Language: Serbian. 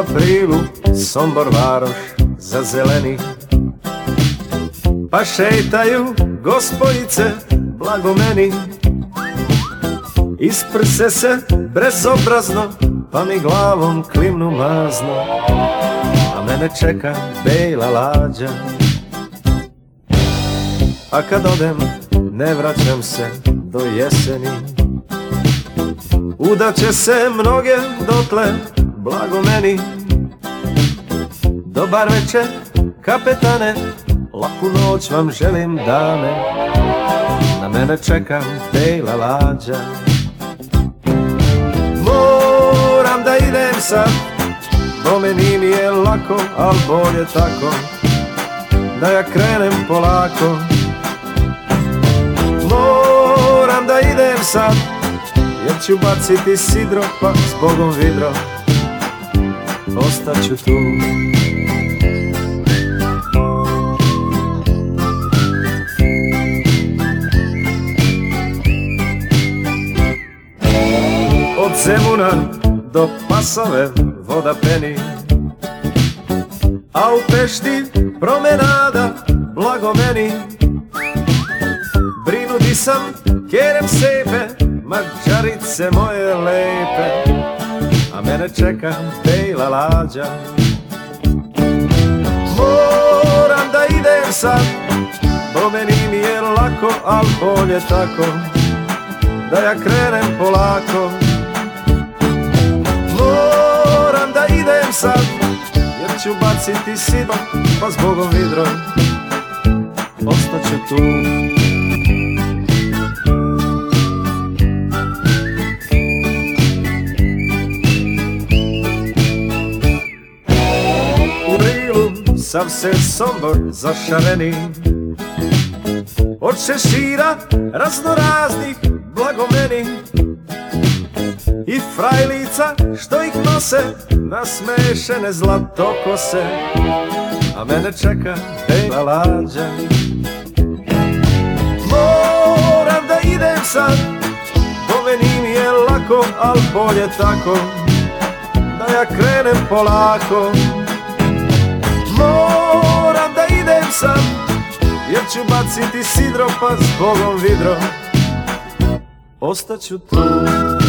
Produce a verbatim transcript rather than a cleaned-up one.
aprilu Sombor varoš zazeleni, pa šetaju gospojice blago meni. Isprse se bezobrazno, pa mi glavom klimnu mazno, a mene čeka bela lađa. A kad odem ne vraćam se do jeseni, udaće se mnoge dotle blago meni. Dobar večer kapetane, laku noć vam želim dame, na mene čeka bela lađa. Moram da idem sad, bo meni mi je lako, al bolje tako da ja krenem polako. Moram da idem sad, jer ću baciti sidro, pa zbogom vidro ostaću tu. Od Zemuna do Pasove voda peni, a u Pešti promenada blago meni. Brinu di sam, kerem sepe, mađarice moje lepe, a mene čeka bela lađa. Moram da idem sad, bo meni mi je lako, al bolje tako da ja krenem polako. Moram da idem sad, jer ću baciti sidro, pa zbogom vidro ostaću tu. U Rilu sav se Sombor zašareni, od šešira raznoraznih blago meni. I frajlica što ih nose nasmešene zlatokose, a mene čeka bela lađa. Moram da idem sad, bo meni mi je lako, al bolje tako da ja krenem polako. Moram da idem sad, jer ću baciti sidro, pa zbogom vidro ostaću tu.